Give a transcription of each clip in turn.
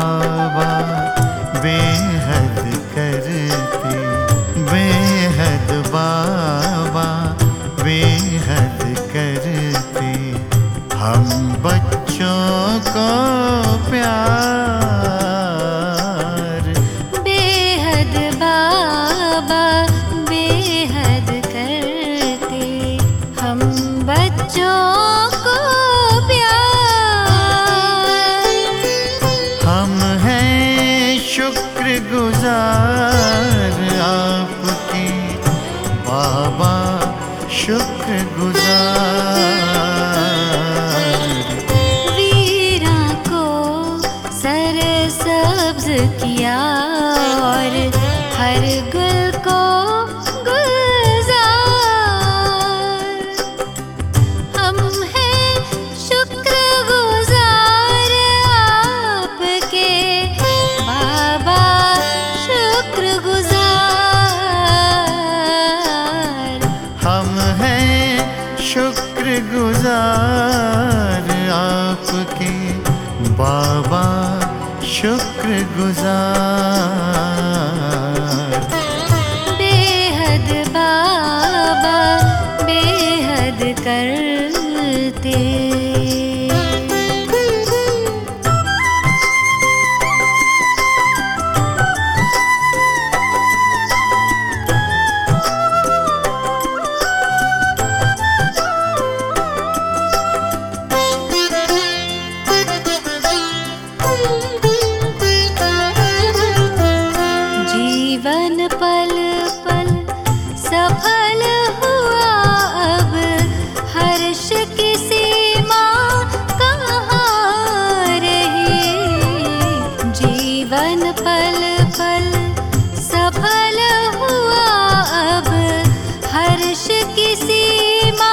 बाबा बेहद करते, बेहद बाबा बेहद करते हम बच्चों को प्यार। बेहद बाबा बेहद करते हम बच्चों को प्यार। हम हैं शुक्रगुजार आपके बाबा, शुक्रगुजार। वीरा को सरसब्ज किया और हर गुल को गुलजार। हम हैं शुक्रगुजार आपके बाबा, शुक्रगुजार। हम हैं शुक्रगुजार आपके बाबा, शुक्रगुजार। बेहद बाबा बेहद करते। जीवन पल पल सफल हुआ, अब हर्ष की सीमा कहाँ रही। जीवन पल पल सफल हुआ, अब हर्ष की सीमा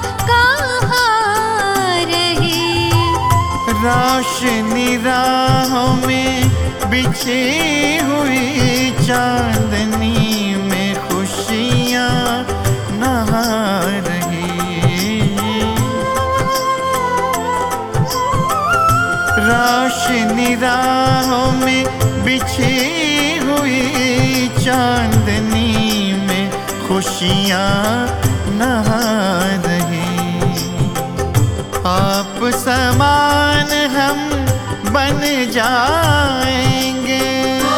कहाँ रही। रोशनी राहों में बिछी हुई चांदनी में खुशियाँ नहा रही। रोशनी राहों में बिछी हुई चांदनी में खुशियाँ नहा रही। आप समान हम बन जाएंगे,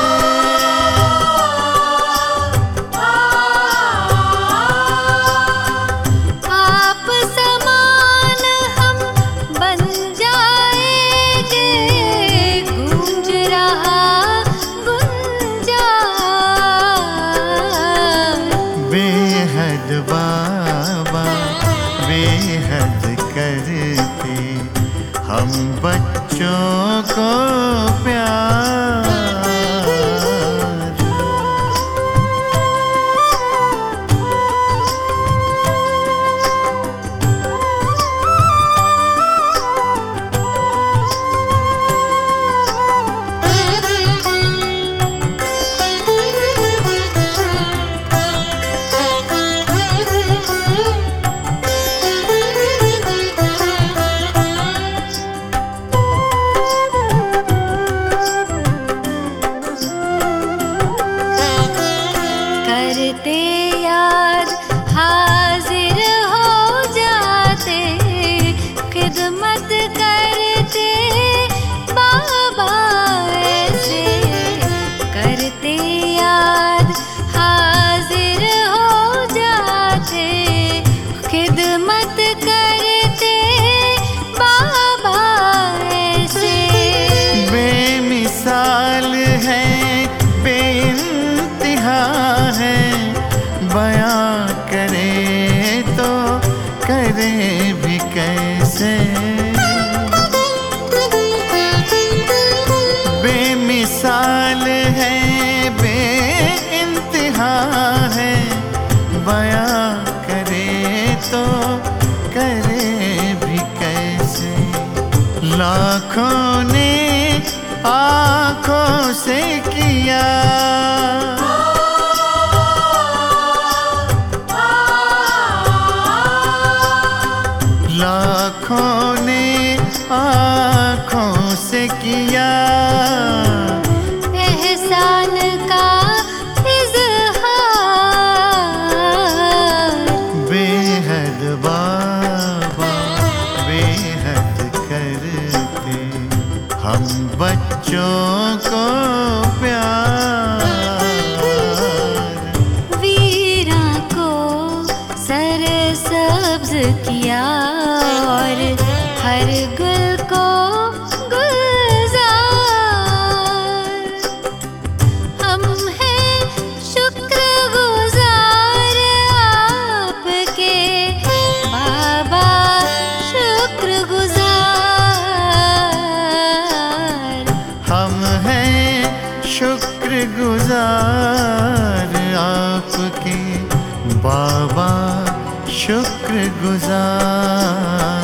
आप समान हम बन जाएंगे। गूंज रहा गुंजार। बेहद बाबा बेहद करते हम बच्चों को प्यार। करते याद हाजिर हो जाते, खिदमत करते बाबा ऐसे। करते याद हाजिर हो जाते, खिदमत करते बाबा ऐसे। बेमिसाल है बेइंतहा है, बयां करे तो करे भी कैसे। बेमिसाल है बेइंतहा है, बयां करे तो करे भी कैसे। लाखों ने आँखों से किया, लाखों ने आँखों से किया एहसान का इज़हार। बेहद बाबा बेहद करते हम बच्चों को प्यार। वीरा को सरसब्ज किया और हर गुल को गुलजार। हम हैं शुक्रगुजार आपके बाबा, शुक्रगुजार। हम हैं शुक्रगुजार आपके बाबा, शुक्रगुजार।